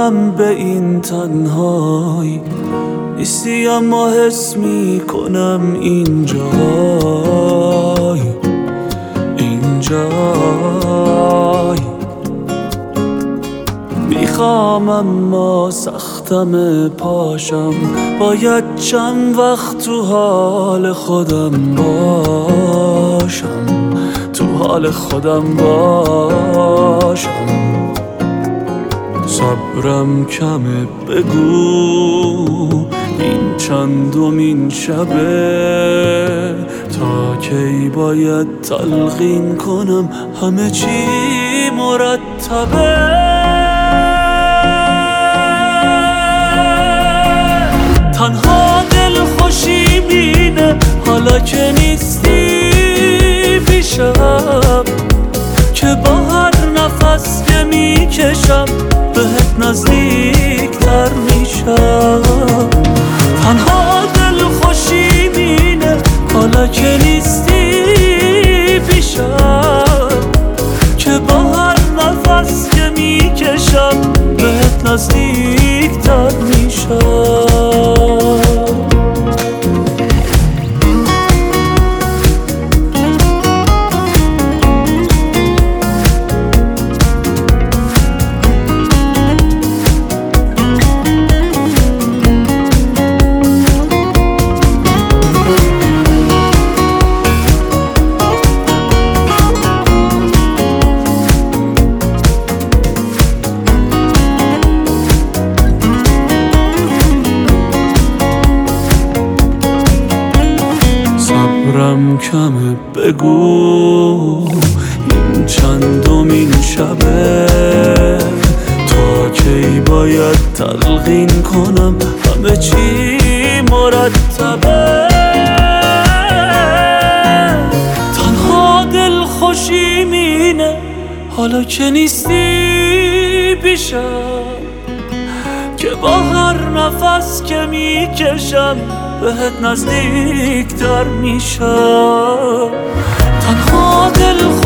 میدونم به این تنهایی نیستی، اما حس میکنم اینجای میخوام اما سختم پاشم، باید چند وقت تو حال خودم باشم، تو حال خودم باشم. صبرم کمه، بگو این چندمین شبه، تا کی باید تلقین کنم همه چی مرتبه. تنها دل خوشی بینه حالا که نیستی پیشم، که با هر نفس که میکشم بهت نزدیک تر میشم. تنها دل خوشی بینه حالا که نیستی پیشم، که با هر نفس که میکشم بهت نزدیک تر میشم. صبرم کمه، بگو این چندمین شبه، تا کی باید تلقین کنم همه چی مرتبه. تنها دل خوشی مینه حالا که نیستی پیشم، که با هر نفس که میکشم بهت نزدیک تر میشم. تنها دل